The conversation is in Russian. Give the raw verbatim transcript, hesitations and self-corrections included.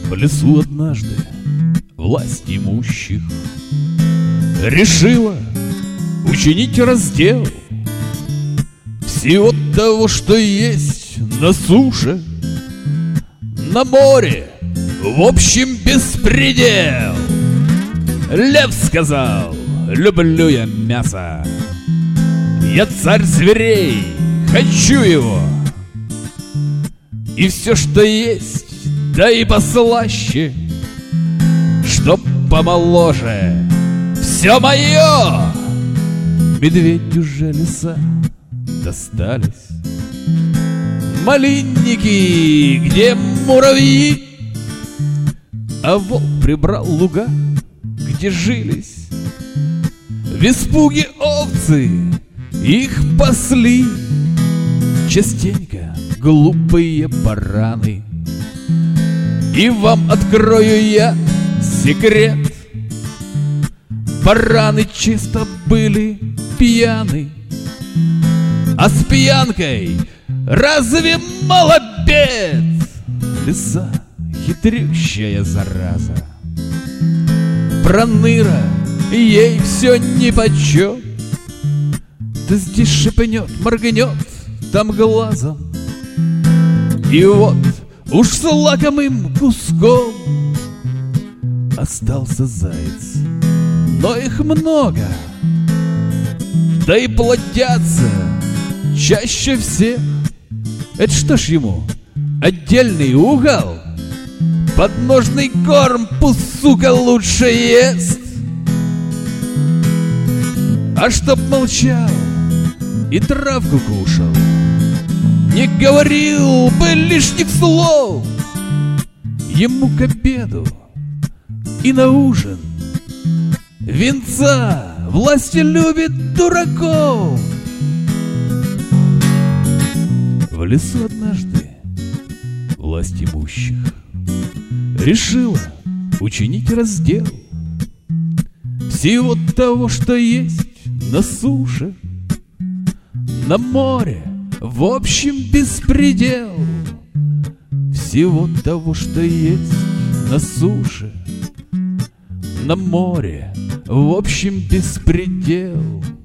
В лесу однажды власть имущих решила учинить раздел всего того, что есть на суше, на море, в общем, беспредел. Лев сказал: люблю я мясо, я царь зверей, хочу его. И все, что есть, да и послаще, чтоб помоложе, все мое. Медведь уже леса достались, малинники, где муравьи, а волк прибрал луга, где жились в испуге овцы, их пасли частенько глупые бараны. И вам открою я секрет: бараны чисто были пьяны, а с пьянкой разве мало бед? Лиса хитрющая зараза, проныра, ей все нипочем. Да здесь шепнет, моргнет там глазом, и вот уж с лакомым куском остался заяц, но их много, да и плодятся чаще всех. Это что ж ему, отдельный угол? Подножный корм пусть, сука, лучше ест. А чтоб молчал и травку кушал, не говорил бы лишних слов, ему к обеду и на ужин винца, власть любит дураков. В лесу однажды власть имущих решила учинить раздел всего того, что есть на суше, на море, в общем, беспредел. Всего того, что есть на суше, на море, в общем, беспредел.